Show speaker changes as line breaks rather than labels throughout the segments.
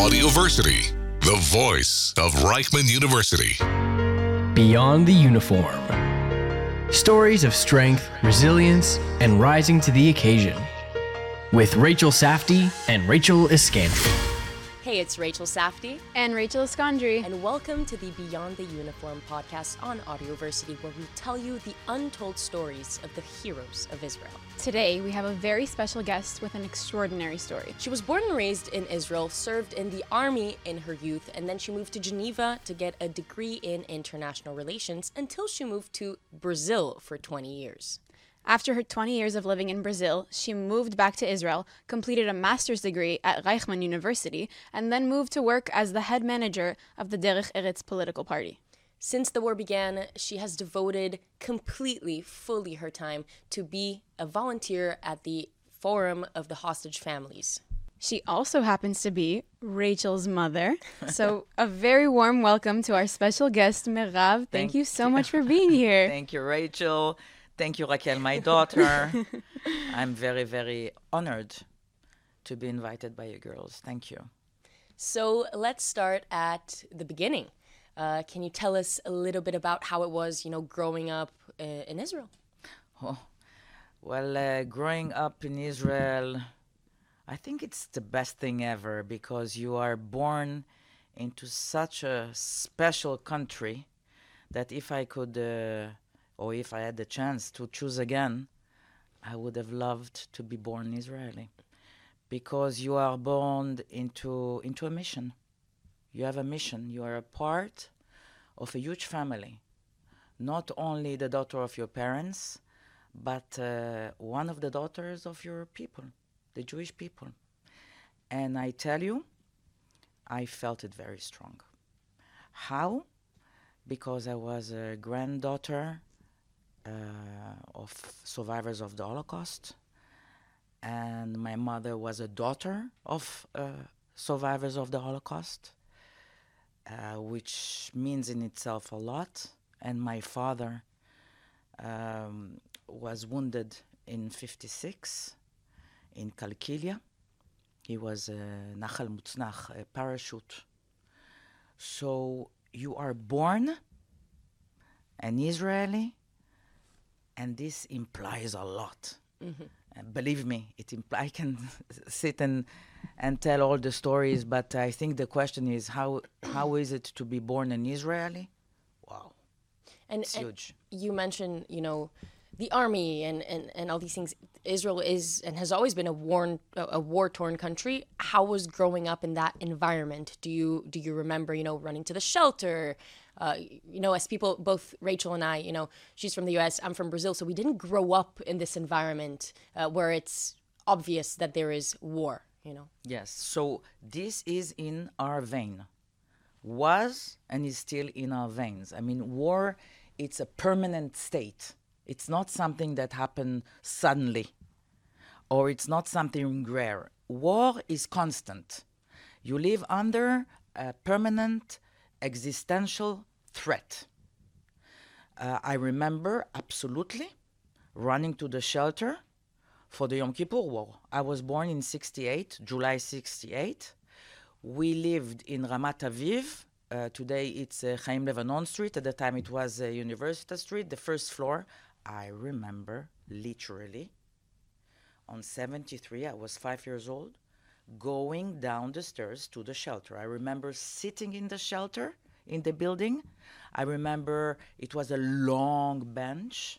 Audioversity, the voice of Reichman University.
Beyond the uniform. Stories of strength, resilience, and rising to the occasion. With Rachel Safdie and Rachel Iskandri.
Hey, it's Rachel Safdie
and Rachel Iskandri,
and welcome to the Beyond the Uniform podcast on Audioversity, where we tell you the untold stories of the heroes of Israel.
Today, we have a very special guest with an extraordinary story.
She was born and raised in Israel, served in the army in her youth, and then she moved to Geneva to get a degree in international relations until she moved to Brazil for 20 years.
After her 20 years of living in Brazil, she moved back to Israel, completed a master's degree at Reichman University, and then moved to work as the head manager of the Derech Eretz political party.
Since the war began, she has devoted completely, fully her time to be a volunteer at the Forum of the Hostage Families.
She also happens to be Rachel's mother. So a very warm welcome to our special guest, Merav. Thank you so much for being here.
Thank you, Rachel. Thank you, Raquel, my daughter. I'm very, very honored to be invited by you girls. Thank you.
So let's start at the beginning. Can you tell us a little bit about how it was, growing up in Israel?
Oh, well, growing up in Israel, I think it's the best thing ever because you are born into such a special country that if I could... or if I had the chance to choose again, I would have loved to be born Israeli. Because you are born into a mission. You have a mission. You are a part of a huge family. Not only the daughter of your parents, but one of the daughters of your people, the Jewish people. And I tell you, I felt it very strong. How? Because I was a granddaughter of survivors of the Holocaust, and my mother was a daughter of survivors of the Holocaust, which means in itself a lot. And my father was wounded in 1956 in Kalkilia. He was a Nachal Mutznach, a parachute. So you are born an Israeli, and this implies a lot. Mm-hmm. And believe me, I can sit and tell all the stories, but I think the question is, how is it to be born an Israeli? Wow, it's huge.
You mentioned, the army and all these things. Israel is and has always been a war-torn country. How was growing up in that environment? Do you remember, running to the shelter? As people, both Rachel and I, she's from the U.S., I'm from Brazil, so we didn't grow up in this environment where it's obvious that there is war,
Yes, so this is in our vein. Was and is still in our veins. I mean, war, it's a permanent state. It's not something that happened suddenly, or it's not something rare. War is constant. You live under a permanent existential threat. I remember absolutely running to the shelter for the Yom Kippur War. I was born in 1968, July 1968. We lived in Ramat Aviv. Today it's Chaim Levanon Street. At the time it was University Street, the first floor. I remember literally on 73, I was 5 years old, going down the stairs to the shelter. I remember sitting in the shelter in the building. I remember it was a long bench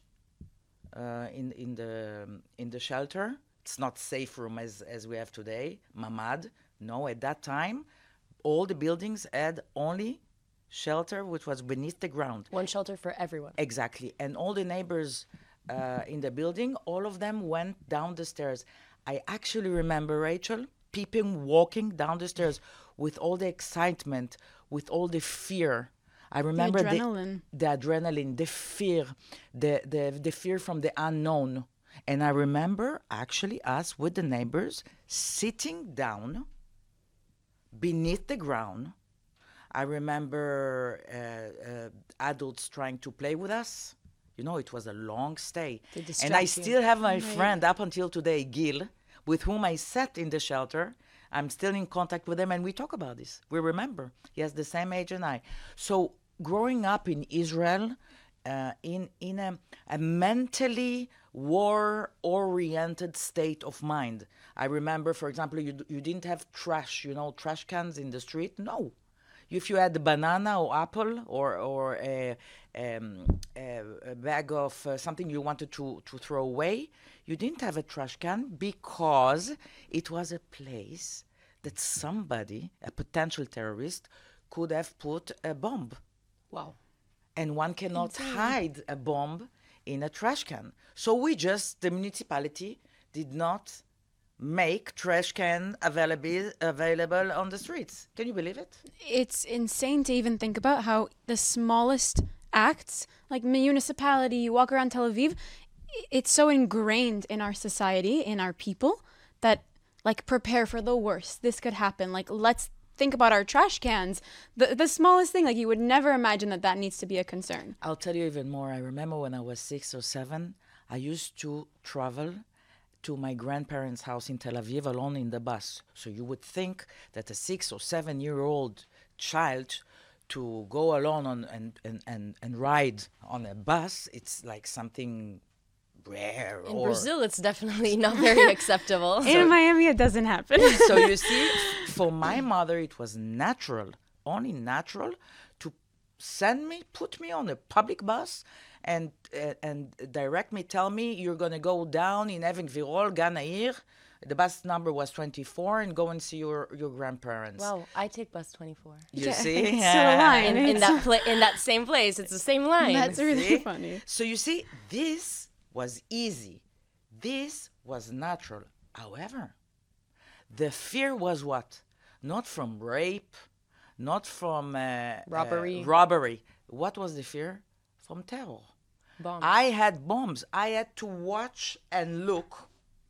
in the shelter. It's not safe room as we have today, mamad. No, at that time, all the buildings had only shelter which was beneath the ground.
One shelter for everyone.
Exactly. And all the neighbors in the building, all of them went down the stairs. I actually remember, Rachel, people walking down the stairs with all the excitement, with all the fear. I remember
the adrenaline,
the fear, the fear from the unknown. And I remember actually us with the neighbors sitting down beneath the ground. I remember adults trying to play with us. It was a long stay. And I still have my friend up until today, Gil, with whom I sat in the shelter. I'm still in contact with him, and we talk about this. We remember. He has the same age as I. So growing up in Israel, in a mentally war-oriented state of mind. I remember, for example, you didn't have trash, trash cans in the street. No. If you had a banana or apple or a bag of something you wanted to throw away, you didn't have a trash can because it was a place that somebody, a potential terrorist, could have put a bomb.
Wow.
And one cannot hide a bomb in a trash can. So the municipality did not make trash can available on the streets. Can you believe it?
It's insane to even think about how the smallest acts, like municipality, you walk around Tel Aviv, it's so ingrained in our society, in our people, that like prepare for the worst. This could happen. Like let's think about our trash cans. The smallest thing, like you would never imagine that needs to be a concern.
I'll tell you even more. I remember when I was 6 or 7, I used to travel to my grandparents' house in Tel Aviv alone in the bus. So you would think that a 6 or 7-year-old child to go alone and ride on a bus, it's like something rare.
In Brazil, it's definitely not very acceptable.
In Miami, it doesn't happen.
So you see, for my mother, it was natural, only natural, to put me on a public bus and direct me, tell me, you're going to go down in Even Gvirol, Gan Yair. The bus number was 24, and go and see your grandparents.
Wow, I take bus 24.
You see?
It's still a line.
In that same place, it's the same line.
That's really
See?
funny.
So you see, this was easy. This was natural. However, the fear was what? Not from rape, not from robbery. What was the fear? From terror.
Bombs.
I had bombs. I had to watch and look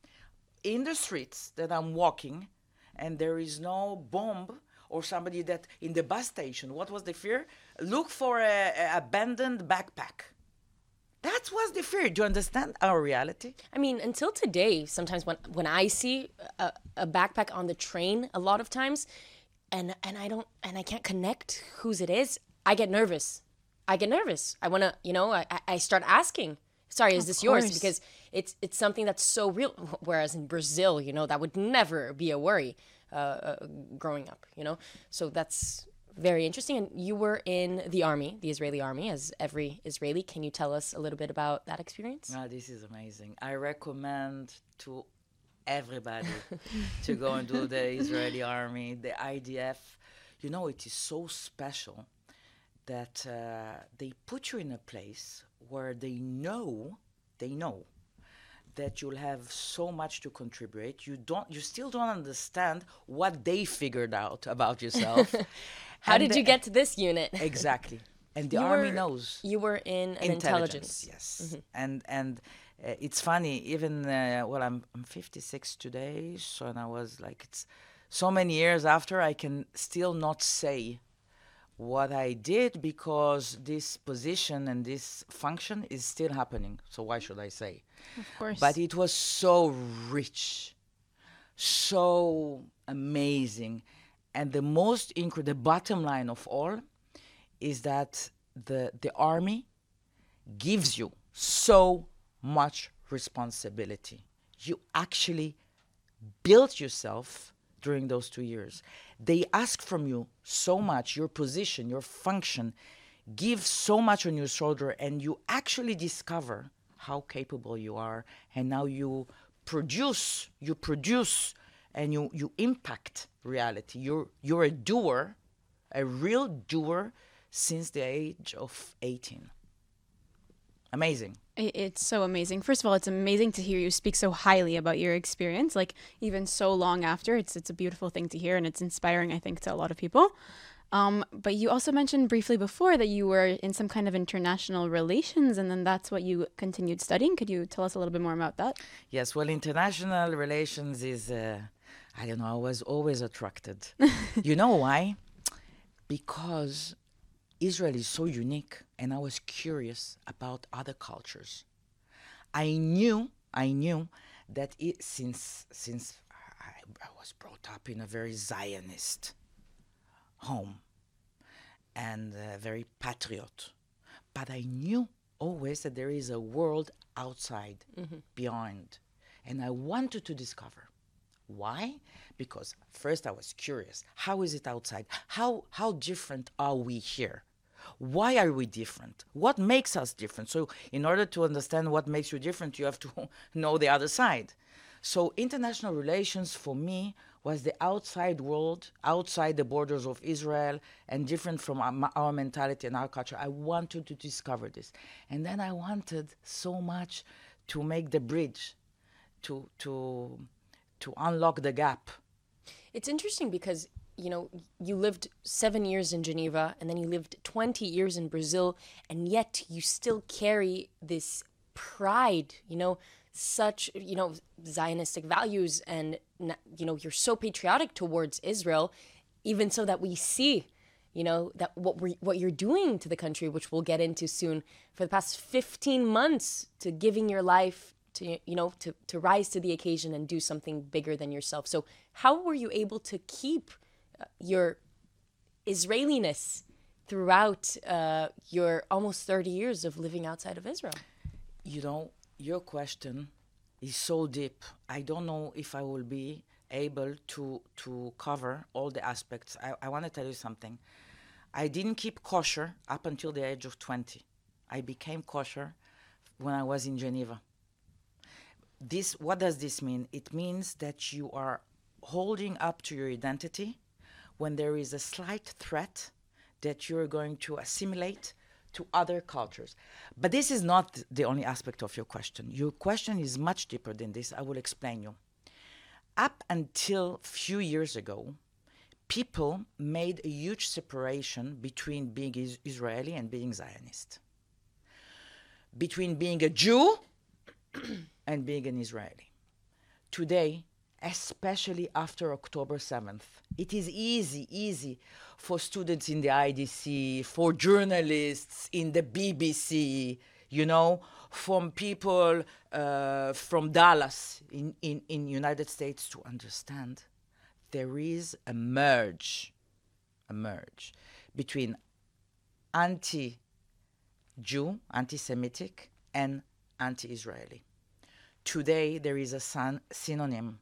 in the streets that I'm walking, and there is no bomb or somebody that in the bus station. What was the fear? Look for a abandoned backpack. That was the fear. Do you understand our reality?
I mean, until today, sometimes when I see a backpack on the train, a lot of times, and I can't connect whose it is, I get nervous. I want to, I start asking, sorry, is this yours? Because it's something that's so real. Whereas in Brazil, that would never be a worry growing up, So that's very interesting. And you were in the army, the Israeli army, as every Israeli. Can you tell us a little bit about that experience?
Oh, this is amazing. I recommend to everybody to go and do the Israeli army, the IDF. It is so special that they put you in a place where they know that you'll have so much to contribute. You still don't understand what they figured out about yourself.
How did you get to this unit?
Exactly. And the army knows.
You were in an intelligence.
Yes. Mm-hmm. And it's funny, even, I'm 56 today, so and I was like, it's so many years after, I can still not say what I did because this position and this function is still happening. So why should I say?
Of course.
But it was so rich, so amazing. And the the bottom line of all is that the army gives you so much responsibility. You actually built yourself during those 2 years. They ask from you so much, your position, your function, give so much on your shoulder, and you actually discover how capable you are, and now you produce, and you impact reality. You're a doer, a real doer since the age of 18. Amazing.
It's so amazing. First of all, it's amazing to hear you speak so highly about your experience, like even so long after. It's a beautiful thing to hear, and it's inspiring, I think, to a lot of people. But you also mentioned briefly before that you were in some kind of international relations, and then that's what you continued studying. Could you tell us a little bit more about that?
Yes, well, international relations is, I don't know, I was always attracted. You know why? Because Israel is so unique, and I was curious about other cultures. I knew that since I was brought up in a very Zionist home and very patriot. But I knew always that there is a world outside, beyond. And I wanted to discover. Why? Because first I was curious. How is it outside? How different are we here? Why are we different? What makes us different? So in order to understand what makes you different, you have to know the other side. So international relations for me was the outside world, outside the borders of Israel, and different from our mentality and our culture. I wanted to discover this. And then I wanted so much to make the bridge, to unlock the gap.
It's interesting because, you know, you lived 7 years in Geneva and then you lived 20 years in Brazil, and yet you still carry this pride, you know, such, you know, Zionistic values, and, you know, you're so patriotic towards Israel, even so that we see, you know, that what you're doing to the country, which we'll get into soon, for the past 15 months to giving your life to, you know, to rise to the occasion and do something bigger than yourself. So how were you able to keep your Israeliness throughout your almost 30 years of living outside of Israel?
You know, your question is so deep. I don't know if I will be able to cover all the aspects. I want to tell you something. I didn't keep kosher up until the age of 20. I became kosher when I was in Geneva. What does this mean? It means that you are holding up to your identity when there is a slight threat that you're going to assimilate to other cultures. But this is not the only aspect of your question. Your question is much deeper than this. I will explain you. Up until a few years ago, people made a huge separation between being Israeli and being Zionist, between being a Jew and being an Israeli. Today, especially after October 7th, it is easy for students in the IDC, for journalists in the BBC, you know, from people from Dallas in United States to understand there is a merge between anti-Jew, anti-Semitic, and anti-Israeli. Today, there is a synonym.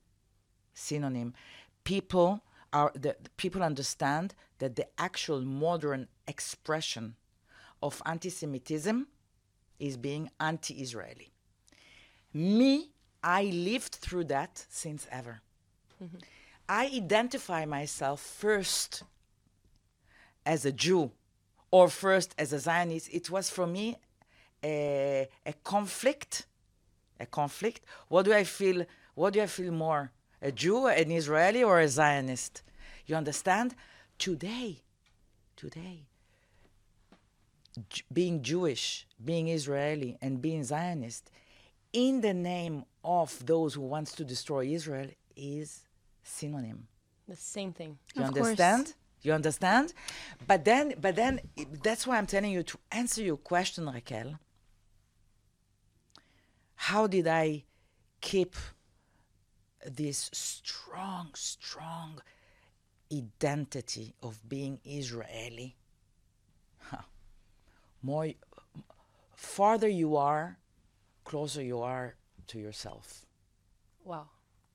People understand that the actual modern expression of anti-Semitism is being anti-Israeli. Me, I lived through that since ever. Mm-hmm. I identify myself first as a Jew or first as a Zionist. It was for me a conflict. What do I feel more? A Jew, an Israeli, or a Zionist? You understand? Today, being Jewish, being Israeli, and being Zionist, in the name of those who wants to destroy Israel, is synonym.
The same thing.
You understand? You understand? But then, that's why I'm telling you, to answer your question, Raquel, how did I keep this strong identity of being Israeli? Farther you are, closer you are to yourself.
Wow,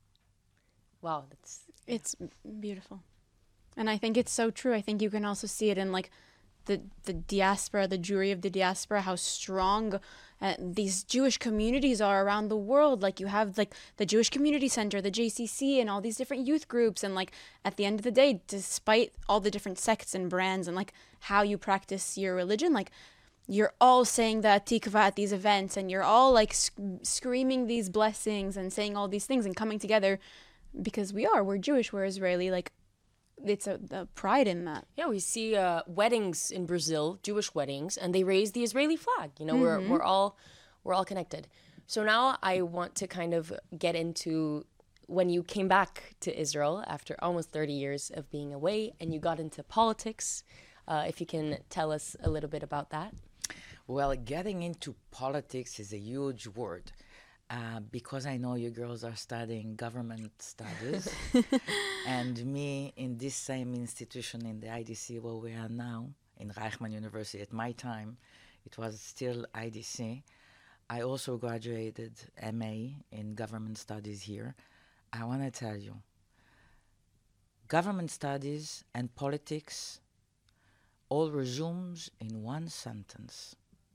it's beautiful. And I think it's so true. I think you can also see it in like the diaspora, the Jewry of the diaspora, how strong these Jewish communities are around the world. Like you have like the Jewish Community Center, the JCC, and all these different youth groups. And like at the end of the day, despite all the different sects and brands and like how you practice your religion, like you're all saying the tikva at these events, and you're all like screaming these blessings and saying all these things and coming together because we're Jewish, we're Israeli. Like it's the pride in that.
Yeah, we see weddings in Brazil, Jewish weddings, and they raise the Israeli flag. You know, mm-hmm. we're all connected. So now I want to kind of get into when you came back to Israel after almost 30 years of being away, and you got into politics. If you can tell us a little bit about that.
Well, getting into politics is a huge word. Because I know you girls are studying government studies, and me in this same institution in the IDC where we are now, in Reichman University, at my time, it was still IDC. I also graduated MA in government studies here. I want to tell you, government studies and politics all resumes in one sentence: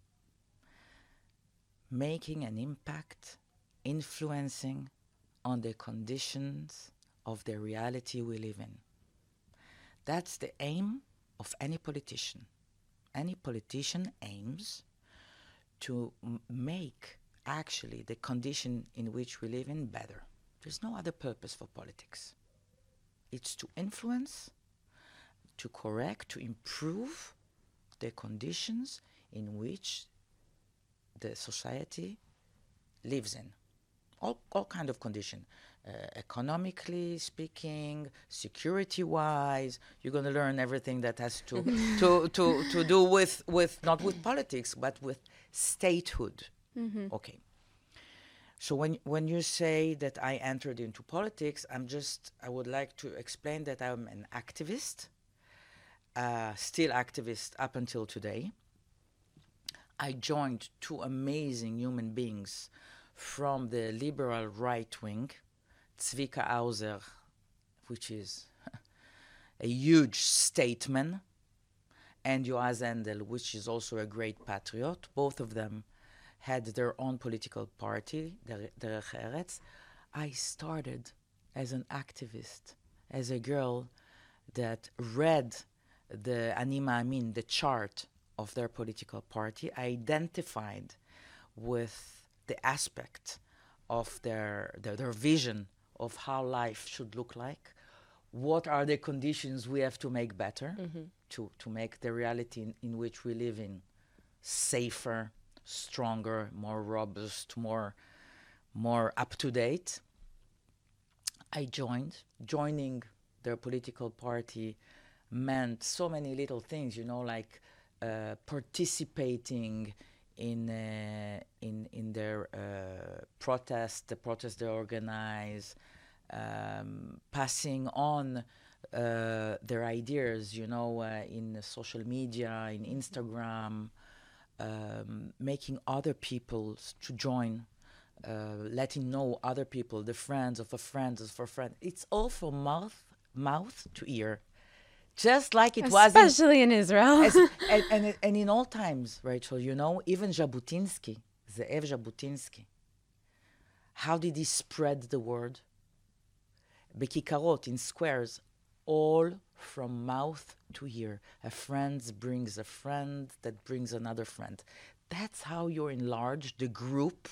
making an impact, influencing on the conditions of the reality we live in. That's the aim of any politician. Any politician aims to make actually the condition in which we live in better. There's no other purpose for politics. It's to influence, to correct, to improve the conditions in which the society lives in. All kind of condition, economically speaking, security-wise. You're going to learn everything that has to do with not with politics, but with statehood. Okay. So when you say that I entered into politics, I would like to explain that I'm an activist, still activist up until today. I joined two amazing human beings from the liberal right wing, Tzvika Hauser, which is a huge statesman, and Yoaz Endel, which is also a great patriot. Both of them had their own political party, Derech Eretz. I started as an activist, as a girl that read the Ani Ma'amin, the chart of their political party. I identified with the aspect of their vision of how life should look like. What are the conditions we have to make better to make the reality in which we live in safer, stronger, more robust, more up to date? I joined. Joining their political party meant so many little things, like participating in their the protest they organize, passing on their ideas, in social media, in Instagram, making other people to join, letting know other people, the friends of a friend of a friend. It's all from mouth to ear. Just like it was
especially in Israel.
and in all times, Rachel, even Jabotinsky, Ze'ev Jabotinsky, how did he spread the word? Bekikarot, in squares, all from mouth to ear. A friend brings a friend that brings another friend. That's how you enlarge the group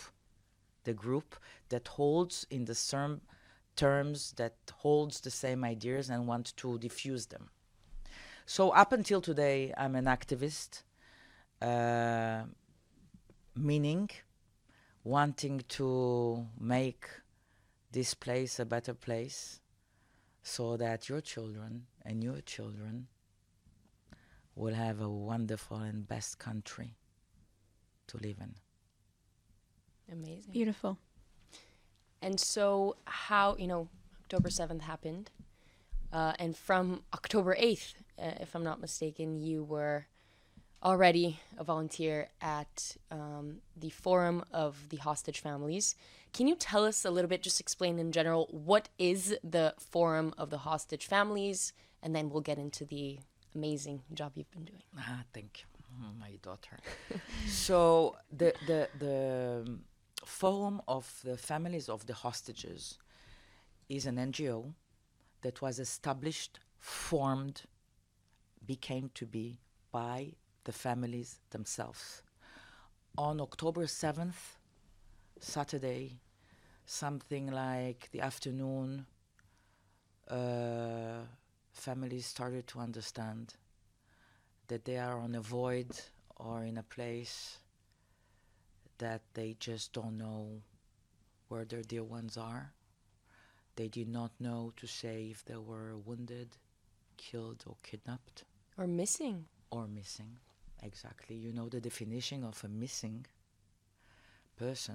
that holds in the same terms, that holds the same ideas and wants to diffuse them. So up until today, I'm an activist, meaning wanting to make this place a better place so that your children and your children will have a wonderful and best country to live in.
Amazing.
Beautiful.
And so how, October 7th happened. And from October 8th, if I'm not mistaken, you were already a volunteer at the Forum of the Hostage Families. Can you tell us a little bit, just explain in general, what is the Forum of the Hostage Families? And then we'll get into the amazing job you've been doing.
Thank you, my daughter. So the Forum of the Families of the Hostages is an NGO that was established, formed, became to be by the families themselves. On October 7th, Saturday, something like the afternoon, families started to understand that they are on a void or in a place that they just don't know where their dear ones are. They did not know to say if they were wounded, killed, or kidnapped.
Or missing.
Or missing, exactly. The definition of a missing person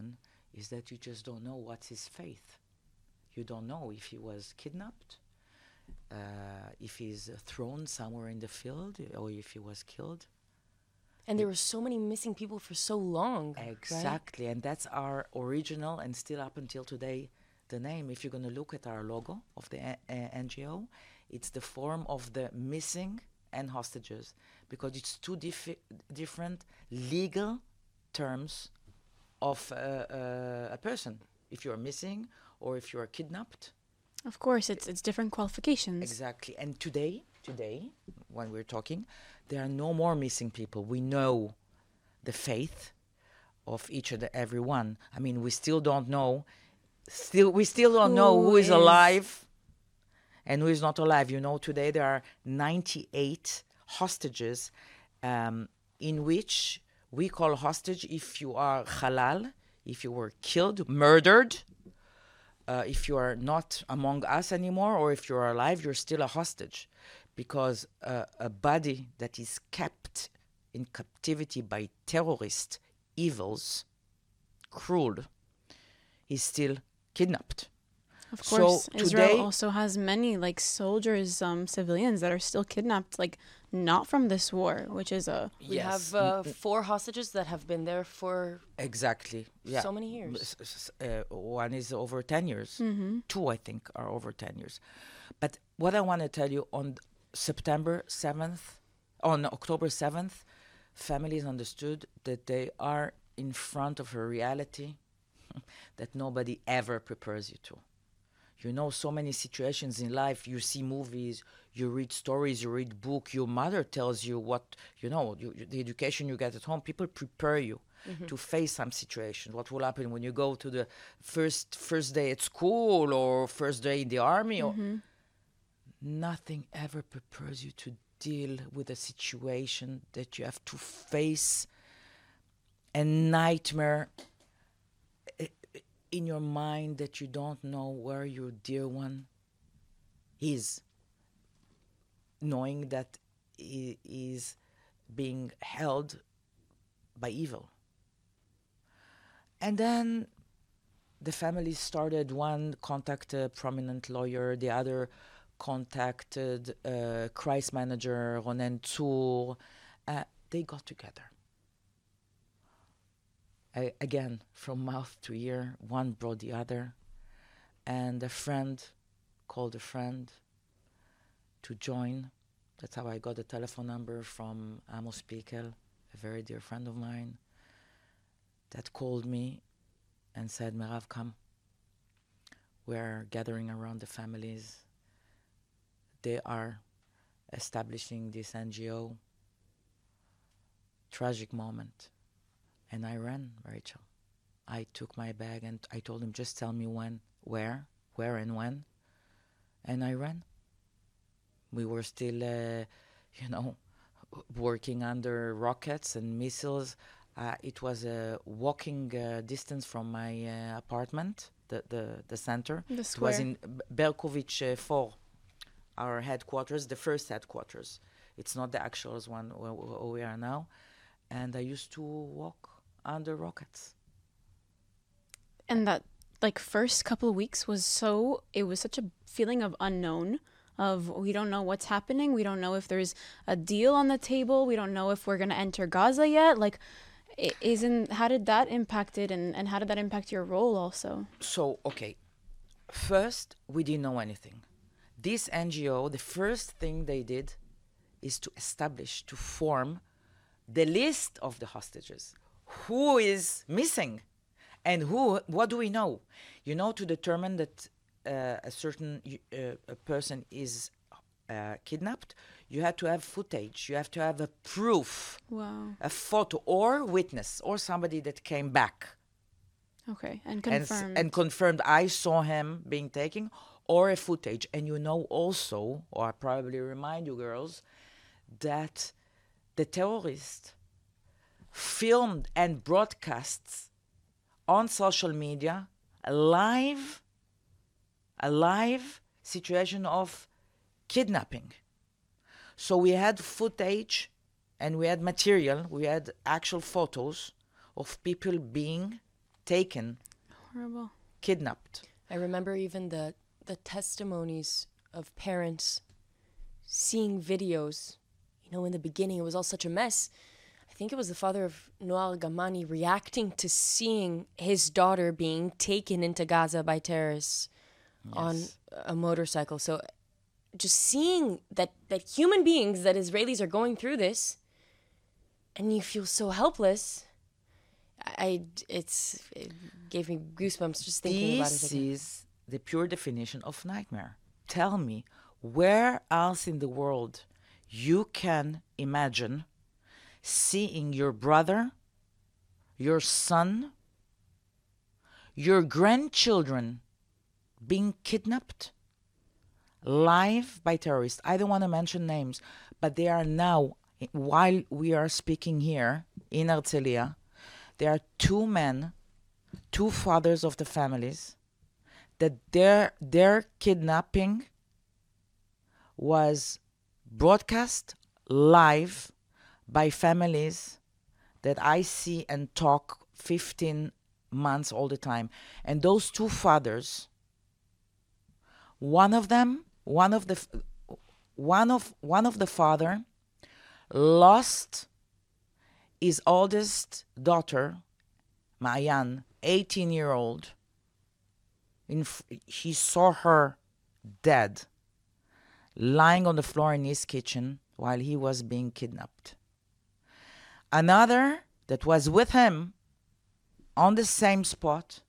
is that you just don't know what's his faith. You don't know if he was kidnapped, if he's thrown somewhere in the field, or if he was killed.
And there were so many missing people for so long.
Exactly, and that's our original and still up until today the name. If you're going to look at our logo of the NGO, it's the form of the missing and hostages, because it's two different legal terms of a person. If you're missing or if you're kidnapped.
Of course, it's different qualifications.
Exactly, and today, when we're talking, there are no more missing people. We know the faith of each and every one. I mean, we still don't know. We still don't know who is alive and who is not alive. You know, today there are 98 hostages, in which we call hostage if you are halal, if you were killed, murdered, if you are not among us anymore, or if you're alive, you're still a hostage. Because a body that is kept in captivity by terrorist evils, cruel, is still kidnapped.
Of course,
So
Israel
today-
also has many like soldiers, civilians that are still kidnapped, like not from this war, which is a
We
Yes.
have 4 hostages that have been there for
Exactly. Yeah.
so many years.
One is over 10 years. 2, I think, are over 10 years. But what I want to tell you, on October 7th, families understood that they are in front of a reality that nobody ever prepares you to. You know, so many situations in life, you see movies, you read stories, you read book, your mother tells you what, you know, the education you get at home, people prepare you to face some situation. What will happen when you go to the first day at school or first day in the army? Or nothing ever prepares you to deal with a situation that you have to face a nightmare in your mind, that you don't know where your dear one is, knowing that he is being held by evil. And then the family started, one contacted a prominent lawyer, the other contacted crisis manager Ronen Tour. They got together. Again, from mouth to ear, one brought the other. And a friend called a friend to join. That's how I got the telephone number from Amos Pikel, a very dear friend of mine, that called me and said, Merav, come. We're gathering around the families. They are establishing this NGO. Tragic moment. And I ran, Rachel. I took my bag and I told him, just tell me when, where and when. And I ran. We were still, working under rockets and missiles. It was a walking distance from my apartment, the center.
The
It was
square.
in Berkovich 4, our headquarters, the first headquarters. It's not the actual one where we are now. And I used to walk under rockets.
And that like first couple of weeks it was such a feeling of unknown, of we don't know what's happening, we don't know if there's a deal on the table, we don't know if we're going to enter Gaza yet. Like, how did that impact it, and how did that impact your role also?
So, okay, first, we didn't know anything. This NGO, the first thing they did is to form the list of the hostages. Who is missing? And what do we know? To determine that a certain a person is kidnapped, you have to have footage, you have to have a proof,
Wow.
a photo or witness or somebody that came back
Okay, and confirmed.
and confirmed I saw him being taken, or a footage. And also, or I probably remind you girls, that the terrorist filmed and broadcasts on social media a live situation of kidnapping. So we had footage and we had material, we had actual photos of people being taken
Horrible.
kidnapped.
I remember even the testimonies of parents seeing videos. You know, in the beginning, it was all such a mess. I think it was the father of Noel Gamani reacting to seeing his daughter being taken into Gaza by terrorists on a motorcycle. So just seeing that human beings, that Israelis are going through this, and you feel so helpless. It gave me goosebumps just thinking about it
This
again.
is the pure definition of nightmare. Tell me, where else in the world you can imagine seeing your brother, your son, your grandchildren being kidnapped live by terrorists? I don't want to mention names, but they are now, while we are speaking here in Herzliya, there are two men, two fathers of the families, that their kidnapping was broadcast live by families that I see and talk 15 months all the time. And those two fathers, one of the father lost his oldest daughter, Maayan, 18-year-old. He saw her dead, lying on the floor in his kitchen while he was being kidnapped. Another that was with him on the same spot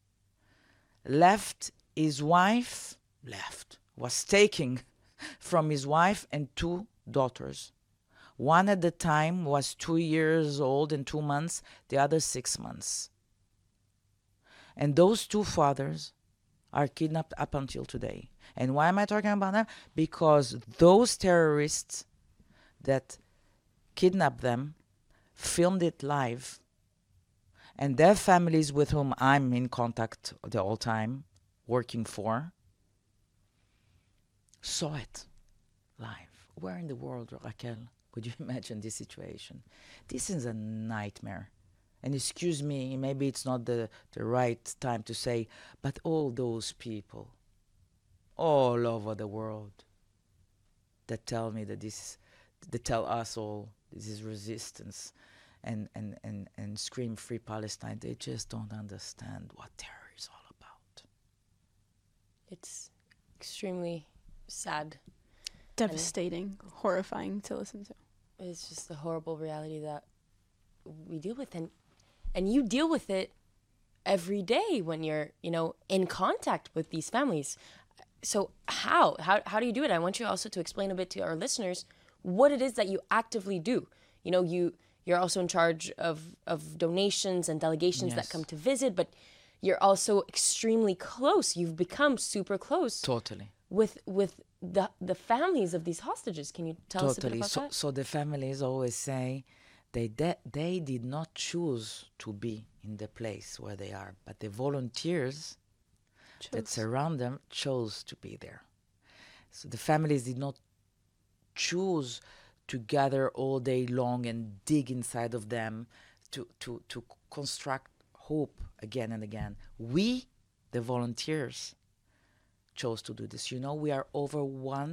was taken from his wife and two daughters. One at the time was 2 years old and 2 months, the other 6 months. And those two fathers are kidnapped up until today. And why am I talking about that? Because those terrorists that kidnapped them filmed it live, and their families with whom I'm in contact the whole time, working for, saw it live. Where in the world, Raquel, would you imagine this situation? This is a nightmare. And excuse me, maybe it's not the right time to say, but all those people all over the world that tell me that they tell us all this is resistance and scream free Palestine, they just don't understand what terror is all about.
It's extremely sad.
Devastating, horrifying to listen to.
It's just the horrible reality that we deal with, and you deal with it every day when you're, in contact with these families. So how do you do it? I want you also to explain a bit to our listeners what it is that you actively do. You're also in charge of donations and delegations that come to visit, but you're also extremely close. You've become super close.
Totally.
With the families of these hostages. Can you tell us a bit about that?
So the families always say they did not choose to be in the place where they are, but the volunteers that surround them chose to be there. So the families did not choose to gather all day long and dig inside of them to construct hope again and again. We, the volunteers, chose to do this. We are over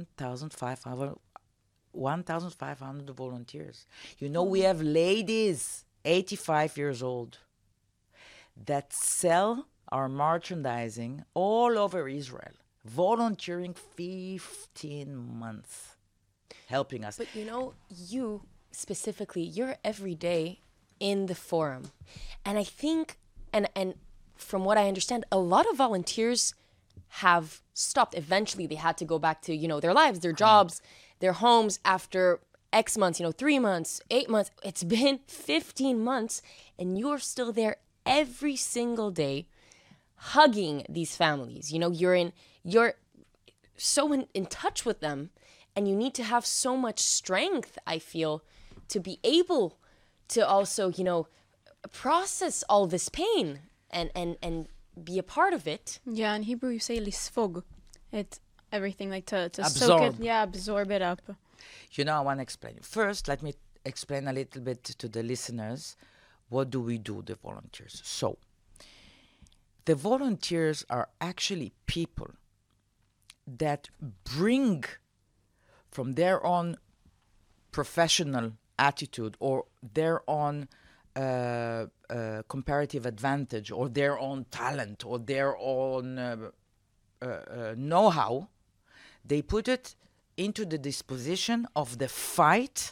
1,500 volunteers. We have ladies, 85 years old, that sell our merchandising all over Israel, volunteering 15 months, helping us.
But you specifically, you're every day in the forum. And I think, and from what I understand, a lot of volunteers have stopped. Eventually they had to go back to, their lives, their jobs, their homes after X months, 3 months, 8 months. It's been 15 months and you're still there every single day hugging these families. You're so in touch with them, and you need to have so much strength, I feel, to be able to also, process all this pain and be a part of it.
Yeah, in Hebrew you say lisfog. It's everything like to
Absorb.
soak it. Yeah, absorb it up.
I want to explain. First, let me explain a little bit to the listeners. What do we do, the volunteers? So, The volunteers are actually people that bring from their own professional attitude or their own comparative advantage or their own talent or their own know-how, they put it into the disposition of the fight,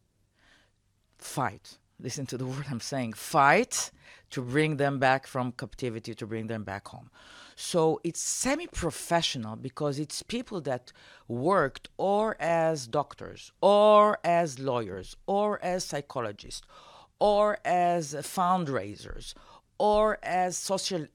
listen to the word I'm saying, fight to bring them back from captivity, to bring them back home. So it's semi-professional because it's people that worked or as doctors or as lawyers or as psychologists or as fundraisers or as social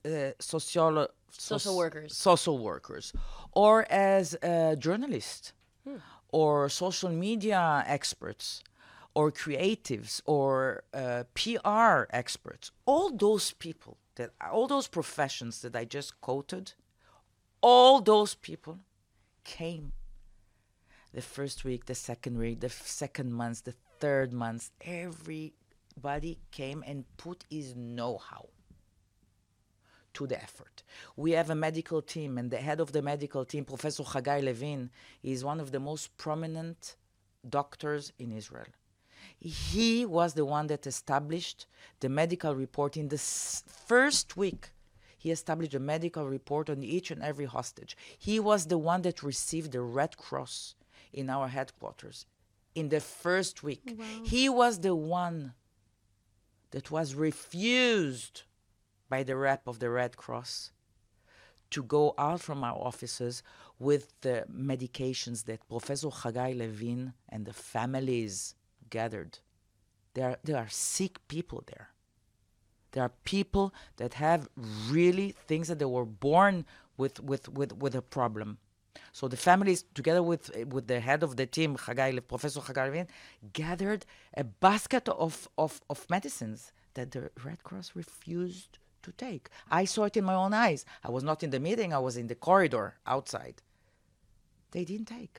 workers or as journalists or social media experts or creatives or PR experts. All those people, all those professions that I just quoted, all those people came the first week, the second week, the second month, the third month. Everybody came and put his know-how to the effort. We have a medical team, and the head of the medical team, Professor Hagai Levin, is one of the most prominent doctors in Israel. He was the one that established the medical report in the first week. He established a medical report on each and every hostage. He was the one that received the Red Cross in our headquarters in the first week. Wow. He was the one that was refused by the rep of the Red Cross to go out from our offices with the medications that Professor Hagai Levin and the families gathered. There are sick people there. There are people that have really things that they were born with a problem. So the families, together with the head of the team, Professor Hagai Levin, gathered a basket of medicines that the Red Cross refused to take. I saw it in my own eyes. I was not in the meeting. I was in the corridor outside. They didn't take.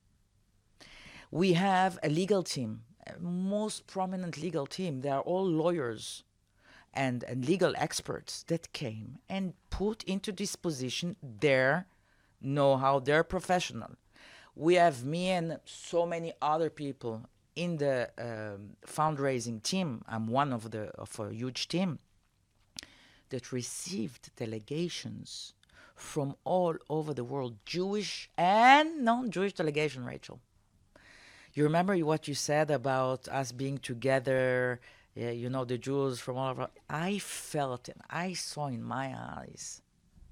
We have a legal team, a most prominent legal team. They are all lawyers and legal experts that came and put into disposition their know-how, their professional. We have me and so many other people in the fundraising team. I'm one of a huge team that received delegations from all over the world, Jewish and non-Jewish delegation, Rachel. You remember what you said about us being together, the Jews from all over. I felt it, I saw in my eyes.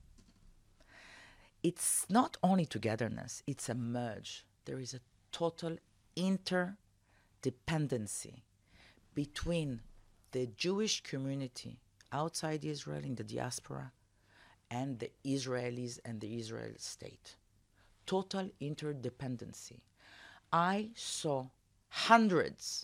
It's not only togetherness, it's a merge. There is a total interdependency between the Jewish community outside Israel in the diaspora and the Israelis and the Israel state. Total interdependency. I saw hundreds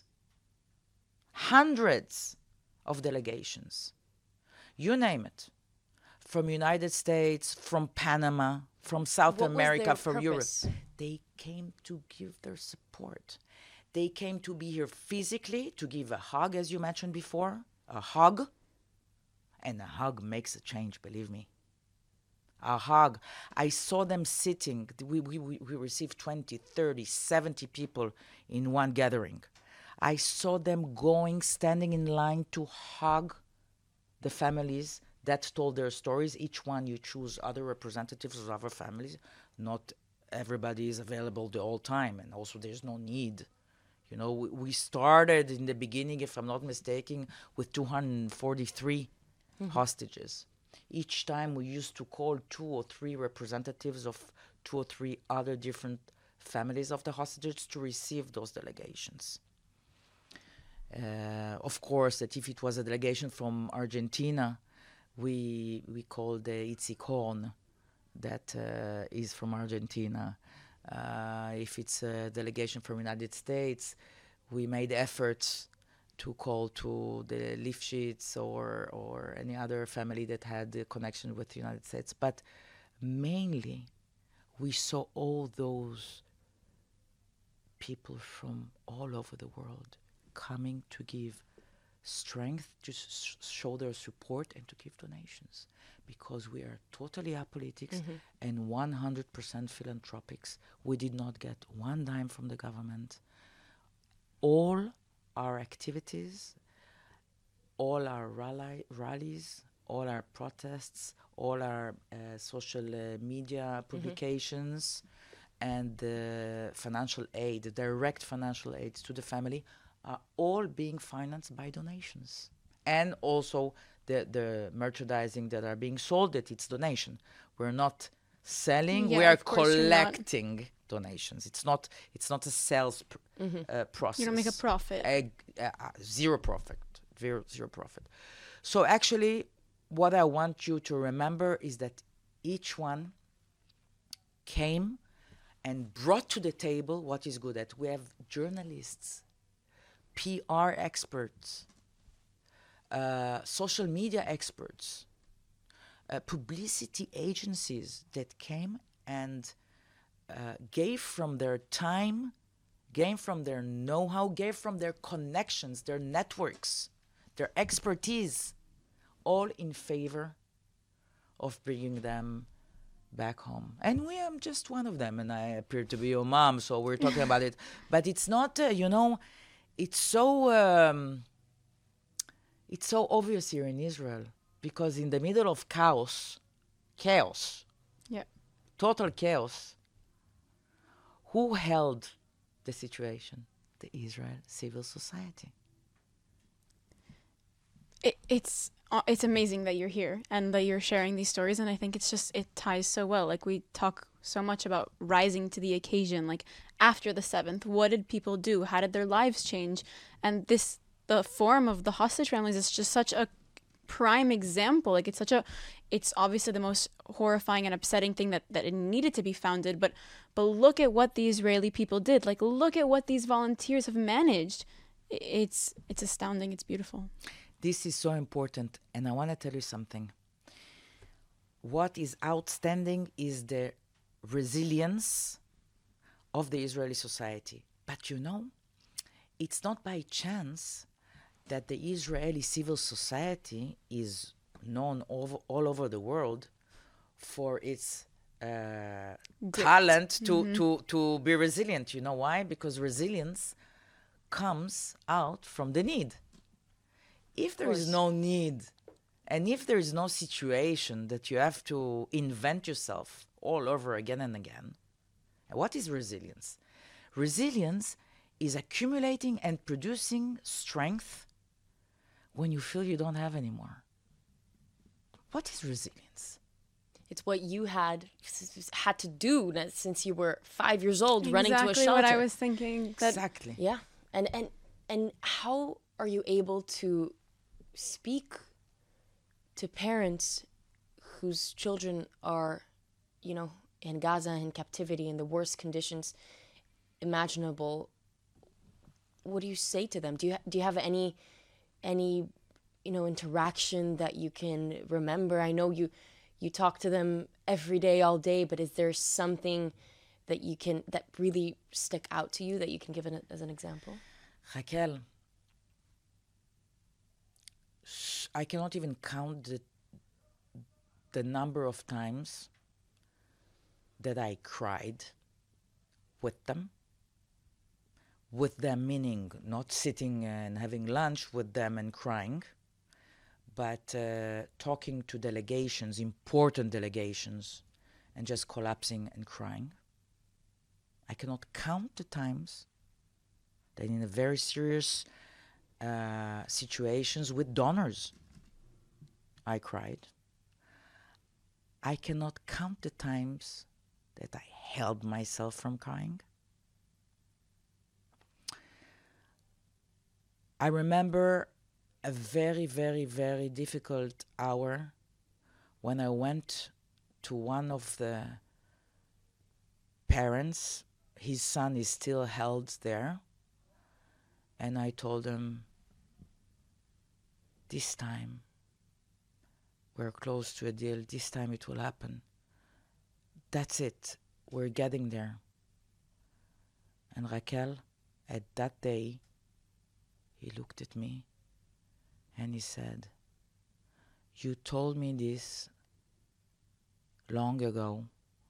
of delegations, you name it, from United States, from Panama, from South America, from Europe. They came to give their support. They came to be here physically, to give a hug, as you mentioned before, a hug. And a hug makes a change, believe me. A hug. I saw them sitting. We received 20, 30, 70 people in one gathering. I saw them standing in line to hug the families that told their stories. Each one you choose other representatives of other families. Not everybody is available the whole time, and also there's no need. We started in the beginning, if I'm not mistaken, with 243 hostages. Each time we used to call 2 or 3 representatives of 2 or 3 other different families of the hostages to receive those delegations. Of course, that if it was a delegation from Argentina, we called Itzik Horn, that is from Argentina. If it's a delegation from the United States, we made efforts to call to the Lifshitz or any other family that had a connection with the United States. But mainly, we saw all those people from all over the world coming to give strength to show their support and to give donations, because we are totally apolitics and 100% philanthropics. We did not get one dime from the government. All our activities, all our rallies, all our protests, all our social media publications, and the financial aid, the direct financial aids to the family, are all being financed by donations. And also the merchandising that are being sold, that it's donation. We're not selling, we
Yeah,
are
of course you're not.
collecting donations. It's not a sales process.
You don't make a profit.
Zero profit. Zero profit. So actually, what I want you to remember is that each one came and brought to the table what is good at. We have journalists, PR experts, social media experts, publicity agencies that came and gave from their time, gave from their know-how, gave from their connections, their networks, their expertise, all in favor of bringing them back home. And I'm just one of them, and I appear to be your mom, so we're talking about it. But it's not, it's so obvious here in Israel, because in the middle of chaos,
Yeah.
total chaos, who held the situation? The Israel civil society.
It's amazing that you're here and that you're sharing these stories, and I think it ties so well. Like, we talk so much about rising to the occasion, like after the 7th, what did people do? How did their lives change? And the form of the hostage families is just such a prime example. Like, it's obviously the most horrifying and upsetting thing that it needed to be founded, but look at what the Israeli people did. Like, look at what these volunteers have managed. It's astounding. It's beautiful.
This is so important, and I want to tell you something. What is outstanding is the resilience of the Israeli society. But it's not by chance that the Israeli civil society is known all over the world for its talent to be resilient. You know why? Because resilience comes out from the need. If there is no need, and if there is no situation that you have to invent yourself all over again and again, what is resilience? Resilience is accumulating and producing strength when you feel you don't have anymore. What is resilience?
It's what you had to do since you were 5 years old, running to a shelter.
Exactly what I was thinking.
Exactly.
Yeah, and how are you able to speak to parents whose children are, in Gaza, in captivity, in the worst conditions imaginable? What do you say to them? Do you have any interaction that you can remember? I know you talk to them every day, all day, but is there something that really stick out to you that you can give as an example?
Raquel, I cannot even count the number of times that I cried with them. With them meaning not sitting and having lunch with them and crying, but talking to delegations, important delegations, and just collapsing and crying. I cannot count the times that in a very serious situations with donors, I cried. I cannot count the times that I held myself from crying. I remember a very, very, very difficult hour when I went to one of the parents. His son is still held there. And I told him, this time we're close to a deal. This time it will happen. That's it. We're getting there. And Raquel, at that day, he looked at me And he said, you told me this long ago.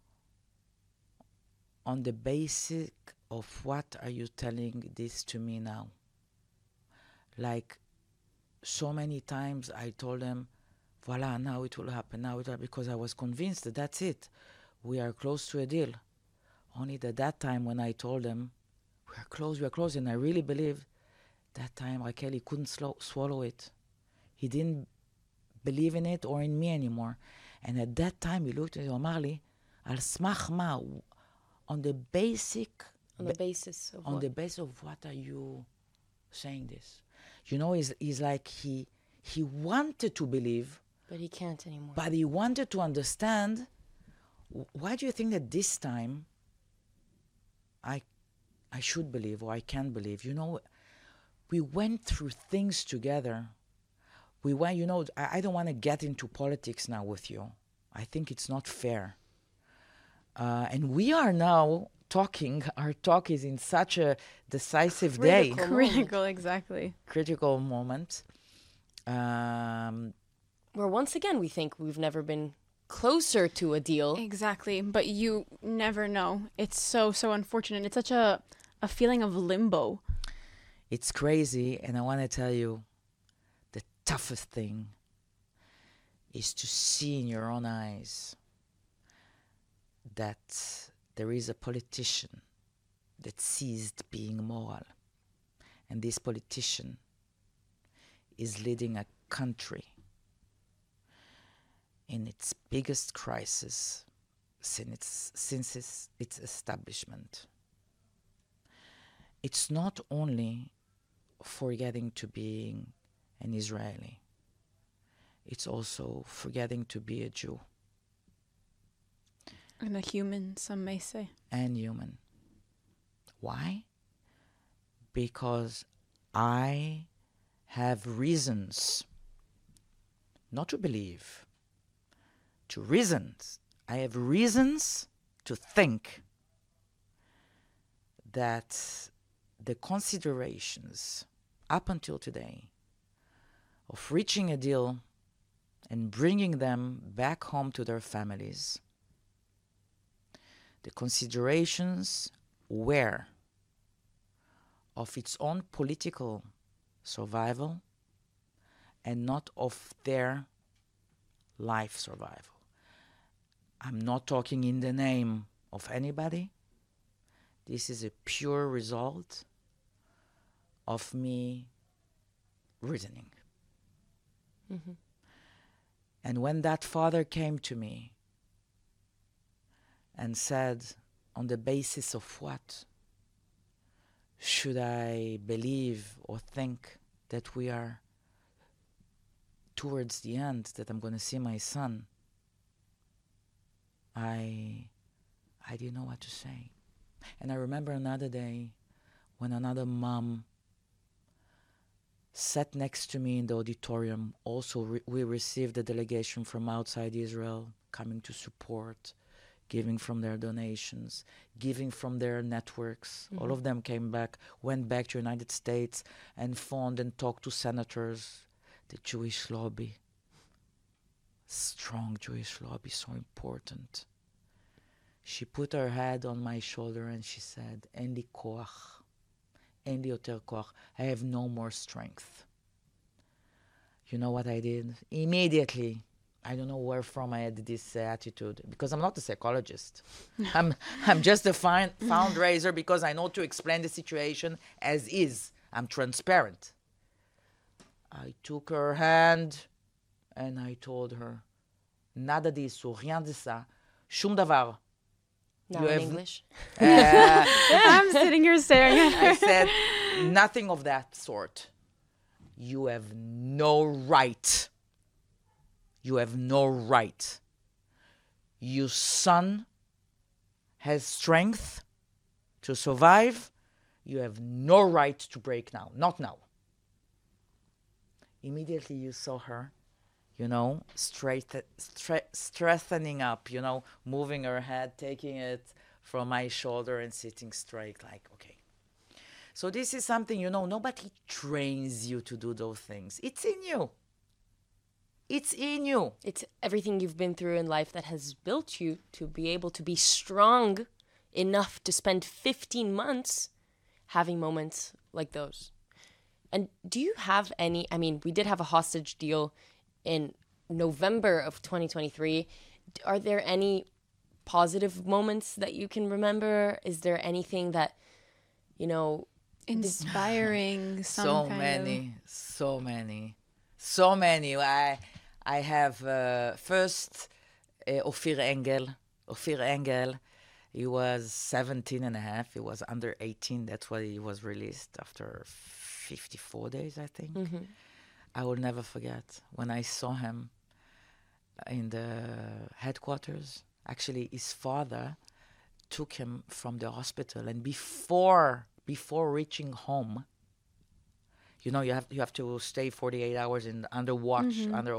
On the basic of what are you telling this to me now? Like so many times I told him, voila, now it will happen, now it will, because I was convinced that that's it. We are close to a deal. Only that time when I told him, we are close, and I really believed, that time Raquel, he couldn't swallow it. He didn't believe in it or in me anymore. And at that time he looked at me, אמר לי, על סמך מה? On the basis of what are you saying this? You know, he's like he wanted to believe,
but he can't anymore.
But he wanted to understand. Why do you think that this time I should believe, or I can believe? You know, we went through things together. We went, you know, I don't want to get into politics now with you. I think it's not fair. And we are now talking. Our talk is in such a decisive day.
Critical, exactly.
Critical moment.
Where once again we think we've never been closer to a deal.
Exactly, but you never know. It's so unfortunate. It's such a feeling of limbo.
It's crazy, and I want to tell you, the toughest thing is to see in your own eyes that there is a politician that ceased being moral. And this politician is leading a country in its biggest crisis since its establishment. It's not only forgetting to being an Israeli. It's also forgetting to be a Jew.
And a human, some may say.
And human. Why? Because I have reasons not to believe, to reasons. I have reasons to think that the considerations up until today of reaching a deal and bringing them back home to their families, the considerations were of its own political survival and not of their life survival. I'm not talking in the name of anybody. This is a pure result of me reasoning. Mm-hmm. And when that father came to me and said, on the basis of what should I believe or think that we are towards the end, that I'm going to see my son, I didn't know what to say. And I remember another day when another mom sat next to me in the auditorium. Also, we received a delegation from outside Israel coming to support, giving from their donations, giving from their networks. Mm-hmm. All of them came back, went back to the United States and phoned and talked to senators. The Jewish lobby, strong Jewish lobby, so important. She put her head on my shoulder and she said, "En li koach, en li yoter koach. I have no more strength." You know what I did? Immediately, I don't know where from I had this attitude, because I'm not a psychologist. I'm just a fundraiser because I know to explain the situation as is. I'm transparent. I took her hand and I told her, nada disso, rien de ça, shum davar.
Now in English?
I'm sitting here staring at her.
I said, nothing of that sort. You have no right. You have no right. Your son has strength to survive. You have no right to break now. Not now. Immediately you saw her, strengthening up, moving her head, taking it from my shoulder and sitting straight, like, okay. So this is something, nobody trains you to do those things. It's in you. It's in you.
It's everything you've been through in life that has built you to be able to be strong enough to spend 15 months having moments like those. And do you have any, I mean, we did have a hostage deal in November of 2023. Are there any positive moments that you can remember? Is there anything that,
Inspiring,
So many. I have first Ophir Engel. Ophir Engel, he was 17 and a half. He was under 18. That's why he was released after 54 days, I think. I will never forget when I saw him in the headquarters. Actually, his father took him from the hospital, and before reaching home, you have to stay 48 hours under a watch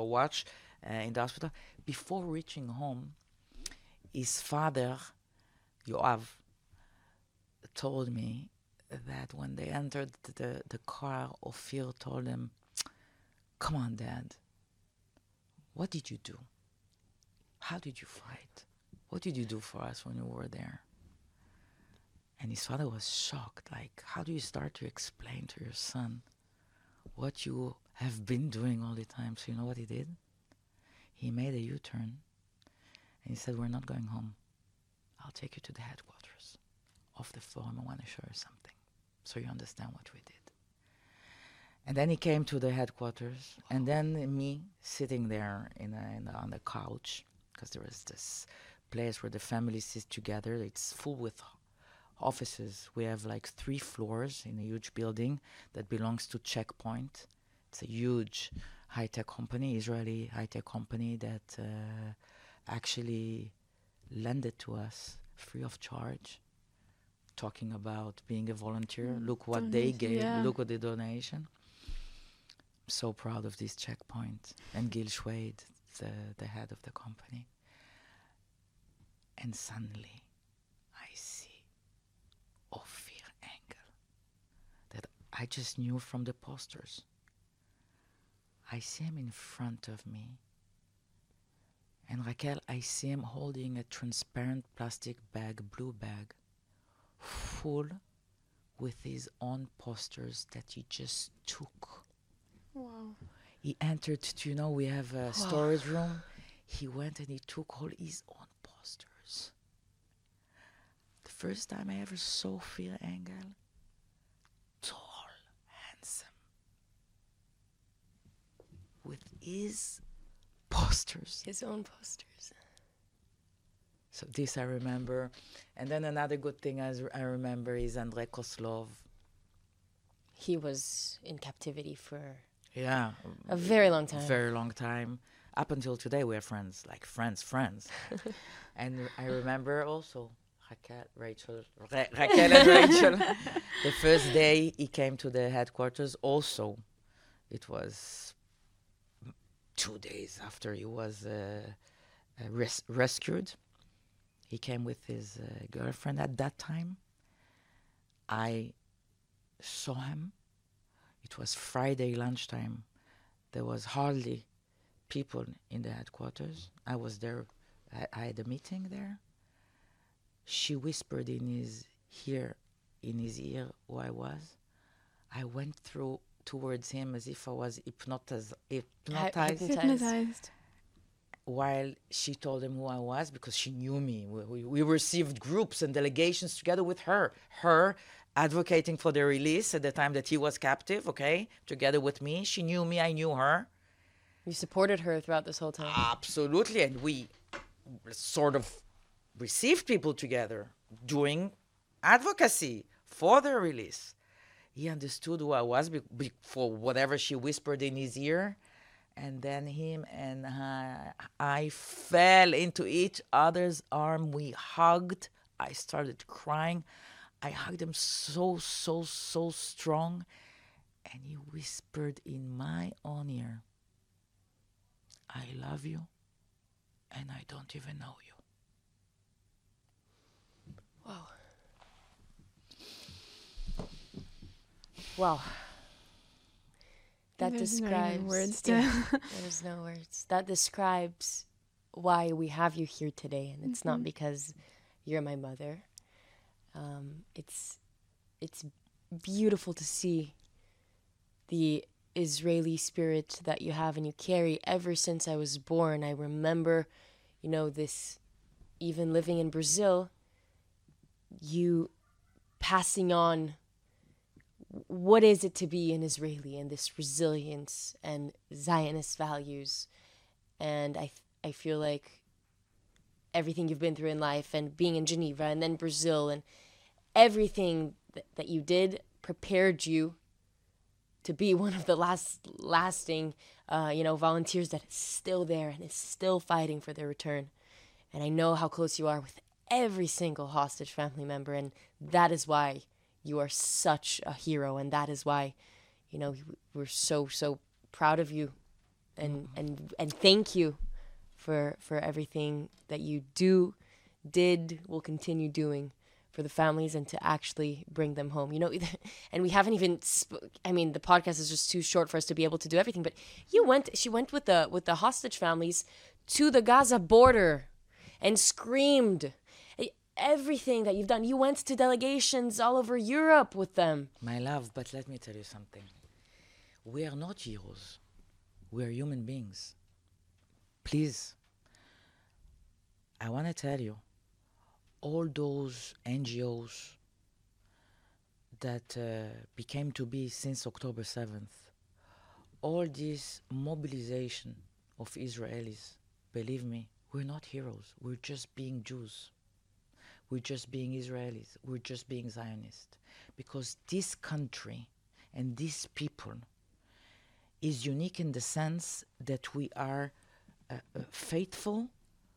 in the hospital. Before reaching home, his father, Yoav, told me that when they entered the car, Ophir told him, "Come on, Dad. What did you do? How did you fight? What did you do for us when you were there?" And his father was shocked. Like, how do you start to explain to your son what you have been doing all the time? So you know what he did? He made a U-turn. And he said, "We're not going home. I'll take you to the headquarters of the firm. I want to show you something so you understand what we did." And then he came to the headquarters. And then me sitting there on the couch, because there was this place where the family sits together. It's full with offices. We have like 3 floors in a huge building that belongs to Checkpoint. It's a huge high-tech company, Israeli high-tech company that actually lended to us free of charge, talking about being a volunteer. Look what they gave.
Yeah.
Look at the donation. I'm so proud of this Checkpoint. And Gil Schwade, the head of the company. And suddenly, I see Ophir Engel that I just knew from the posters. I see him in front of me. And Raquel, I see him holding a transparent plastic bag, blue bag, full with his own posters that he just took.
Wow.
He entered to, we have a storage room. He went and he took all his own posters. The first time I ever saw Ophir Engel, tall, handsome, with his posters.
His own posters.
So this I remember. And then another good thing I remember is Andrei Koslov.
He was in captivity for
Yeah.
a very long time.
Very long time. Up until today, we're friends, like friends. And I remember also Raquel and Rachel. The first day he came to the headquarters, also, it was 2 days after he was rescued. He came with his girlfriend at that time. I saw him. It was Friday lunchtime. There was hardly people in the headquarters. I was there. I had a meeting there. She whispered in his ear who I was. I went towards him as if I was hypnotized.
Hypnotized.
While she told him who I was, because she knew me. We received groups and delegations together with her. Her advocating for the release at the time that he was captive, okay? Together with me. She knew me, I knew her.
You supported her throughout this whole time.
Absolutely. And we sort of received people together doing advocacy for the release. He understood who I was for whatever she whispered in his ear. And then him and I fell into each other's arm. We hugged. I started crying. I hugged him so strong. And he whispered in my own ear, "I love you, and I don't even know you."
Wow. Wow. That
There's not
describes.
even words to.
Yeah, there's no words. That describes why we have you here today, and it's not because you're my mother. It's beautiful to see the Israeli spirit that you have and you carry ever since I was born. I remember, this, even living in Brazil, you passing on what is it to be an Israeli and this resilience and Zionist values. And I feel like everything you've been through in life and being in Geneva and then Brazil and everything that you did prepared you to be one of the lasting, volunteers that is still there and is still fighting for their return. And I know how close you are with every single hostage family member, and that is why you are such a hero, and that is why, we're so proud of you, and thank you for everything that you will continue doing for the families and to actually bring them home. And we haven't even the podcast is just too short for us to be able to do everything, but she went with the hostage families to the Gaza border and screamed everything that you've done. You went to delegations all over Europe with them.
My love, but let me tell you something. We are not heroes. We are human beings. Please, I want to tell you, all those NGOs that became to be since October 7th, all this mobilization of Israelis, believe me, we're not heroes. We're just being Jews. We're just being Israelis. We're just being Zionists. Because this country and these people is unique in the sense that we are faithful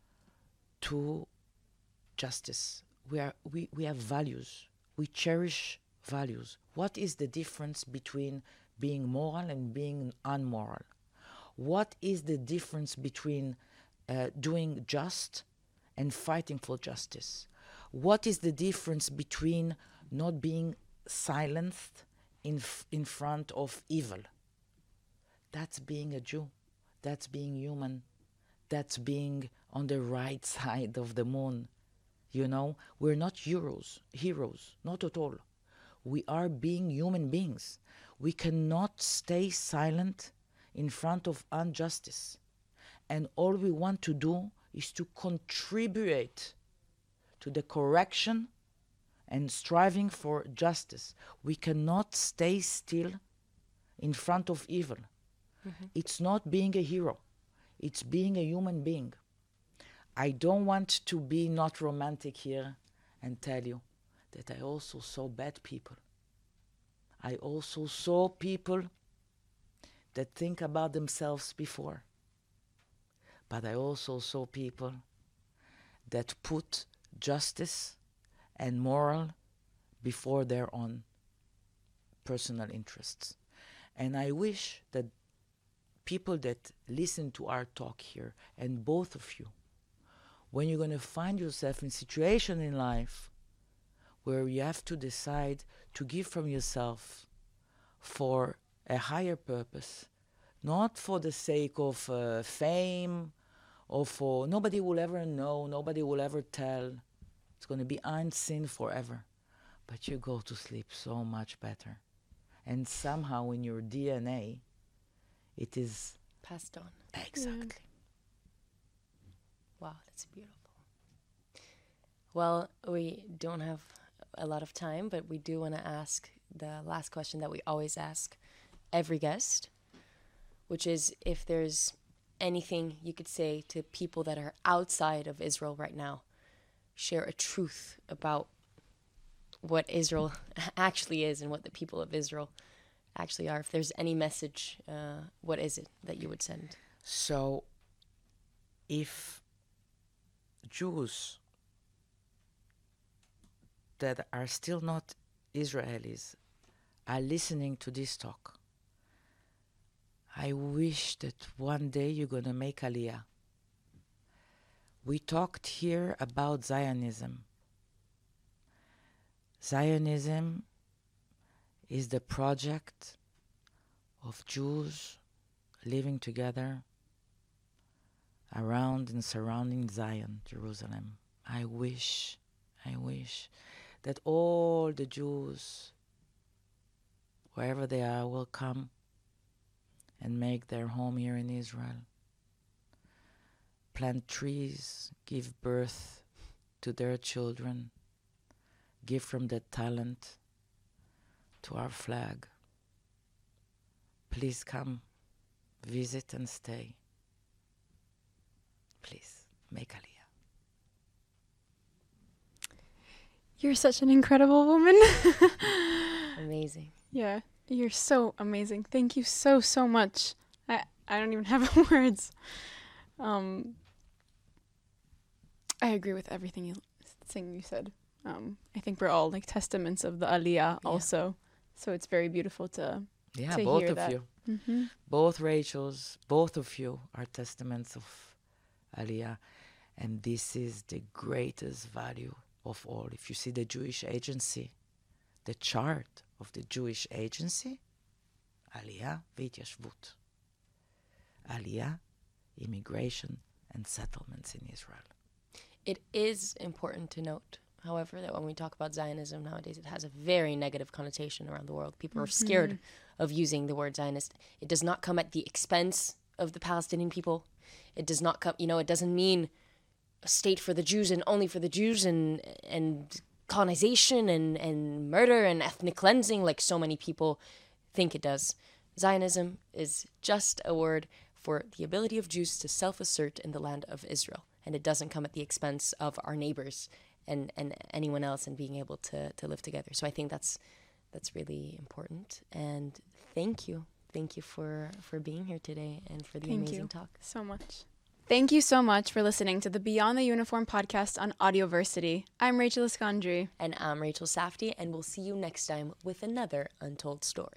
to justice. We have values. We cherish values. What is the difference between being moral and being unmoral? What is the difference between doing just and fighting for justice? What is the difference between not being silenced in front of evil? That's being a Jew. That's being human. That's being on the right side of the moon. We're not heroes, not at all. We are being human beings. We cannot stay silent in front of injustice. And all we want to do is to contribute to the correction and striving for justice. We cannot stay still in front of evil. Mm-hmm. It's not being a hero. It's being a human being. I don't want to be not romantic here and tell you that I also saw bad people. I also saw people that think about themselves before. But I also saw people that put justice and moral before their own personal interests. And I wish that people that listen to our talk here, and both of you, when you're going to find yourself in a situation in life where you have to decide to give from yourself for a higher purpose, not for the sake of fame, or for nobody will ever know, nobody will ever tell. It's going to be unseen forever. But you go to sleep so much better. And somehow in your DNA, it is
passed on.
Exactly.
Wow, that's beautiful. Well, we don't have a lot of time, but we do want to ask the last question that we always ask every guest, which is if there's anything you could say to people that are outside of Israel right now, share a truth about what Israel actually is and what the people of Israel actually are. If there's any message, what is it that you would send?
So, if Jews that are still not Israelis are listening to this talk, I wish that one day you're going to make Aliyah. We talked here about Zionism. Zionism is the project of Jews living together around and surrounding Zion, Jerusalem. I wish that all the Jews, wherever they are, will come and make their home here in Israel. Plant trees, give birth to their children, give from their talent to our flag. Please come, visit and stay. Please, make Aliyah.
You're such an incredible woman.
Amazing.
Yeah, you're so amazing. Thank you so, so much. I don't even have words. I agree with everything you said. I think we're all like testaments of the Aliyah also. So it's very beautiful to
Both
hear
of
that.
you.
Mm-hmm.
Both Rachels, both of you are testaments of Aliyah. And this is the greatest value of all. If you see the Jewish Agency, the chart of the Jewish Agency, Aliyah והתיישבות. Aliyah, immigration and settlements in Israel.
It is important to note, however, that when we talk about Zionism nowadays, it has a very negative connotation around the world. People are scared of using the word Zionist. It does not come at the expense of the Palestinian people. It does not come, it doesn't mean a state for the Jews and only for the Jews and colonization and murder and ethnic cleansing like so many people think it does. Zionism is just a word for the ability of Jews to self-assert in the land of Israel. And it doesn't come at the expense of our neighbors and anyone else and being able to live together. So I think that's really important. And thank you. Thank you for being here today and for the amazing talk.
So much. Thank you so much for listening to the Beyond the Uniform podcast on Audioversity. I'm Rachel Iskandri.
And I'm Rachel Safdie, and we'll see you next time with another Untold Story.